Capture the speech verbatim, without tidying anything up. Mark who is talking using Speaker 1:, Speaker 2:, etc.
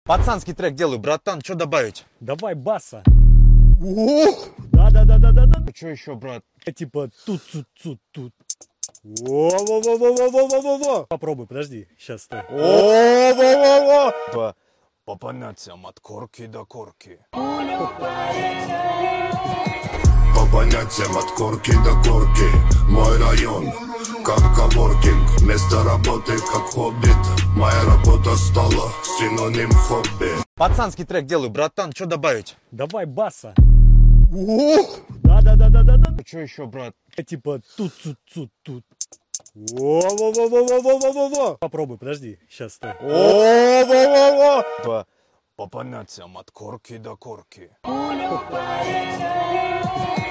Speaker 1: Пацанский трек делаю, братан, что добавить?
Speaker 2: Давай баса.
Speaker 1: Ох!
Speaker 2: Да-да-да-да-да-да.
Speaker 1: Что еще, брат?
Speaker 2: Типа тут-тут-тут-тут. Во-во-во-во-во-во-во-во. Попробуй, подожди, сейчас стой.
Speaker 1: О-во-во-во! По понятиям от корки до корки.
Speaker 3: По понятиям от корки до корки. Мой район, как коворкинг. Место работы, как хоббит. Моя работа стала синоним хобби.
Speaker 1: Пацанский трек делаю, братан, что добавить?
Speaker 2: Давай баса.
Speaker 1: Ох!
Speaker 2: Да-да-да-да-да-да.
Speaker 1: Что еще, брат?
Speaker 2: Типа тут-тут-тут-тут. Во-во-во-во-во-во-во-во. Попробуй, подожди, сейчас стой.
Speaker 1: О-во-во-во! По, по понятиям от корки до корки.